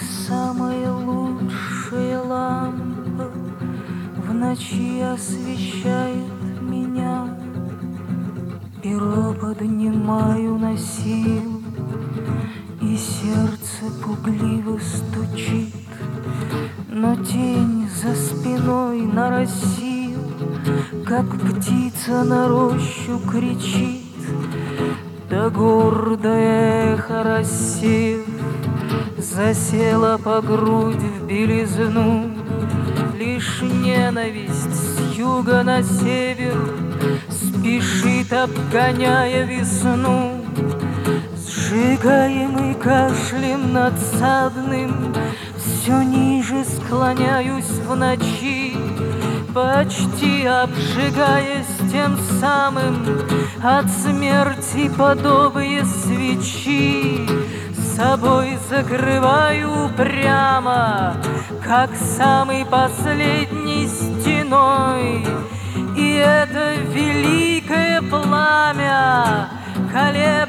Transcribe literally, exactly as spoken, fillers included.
самая лучшая лампа в ночи освещает меня. Перо поднимаю на силу, и сердце пугливо стучит. Но тень за спиной наросил, как птица на рощу кричит. Да гордое эхо рассев засела по грудь в белизну. Лишь ненависть с юга на север спешит, обгоняя весну. Сжигаемый кашлем надсадным, все ниже склоняюсь в ночи, почти обжигаясь тем самым от смерти подобие свечи. Собой закрываю прямо, как самый последней стеной. И это великое пламя колеблется